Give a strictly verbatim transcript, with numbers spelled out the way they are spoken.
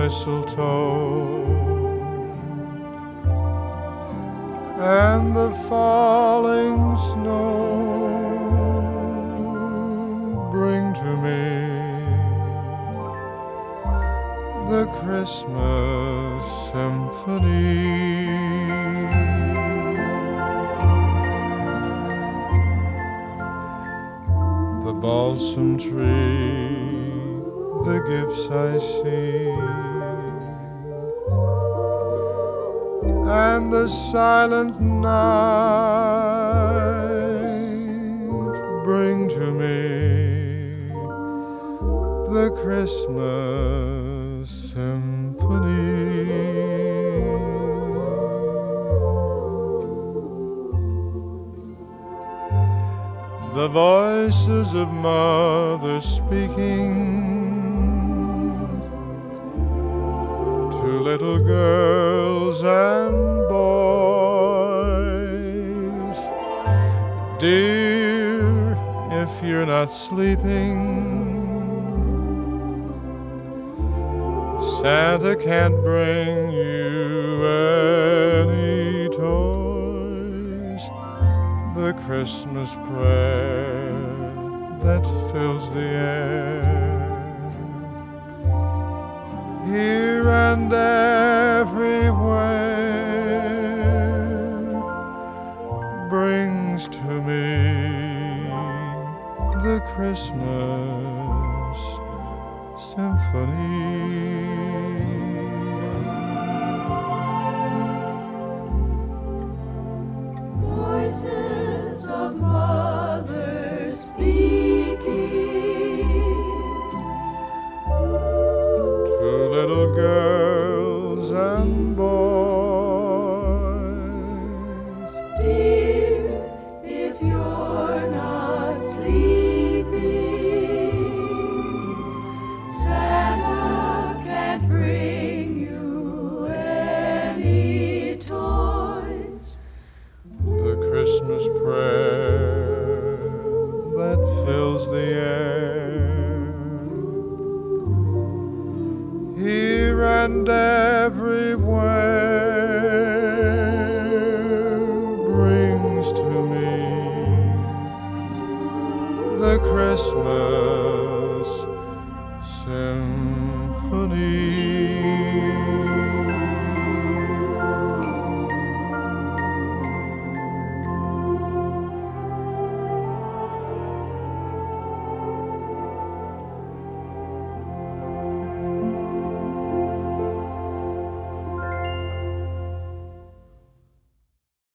mistletoe and the falling snow bring to me the Christmas symphony. The balsam tree, the gifts I see, and the silent night bring to me the Christmas symphony. The voices of mothers speaking to little girls and boys. Dear, if you're not sleeping, Santa can't bring you any toys. The Christmas prayer that fills the air, here and everywhere, brings to me the Christmas symphony. Voices of mothers speaking to little girls and boys. Dear, if you're not sleeping, Santa can't bring you any toys. The Christmas prayer that fills the air, here and everywhere, brings to me the Christmas symphony.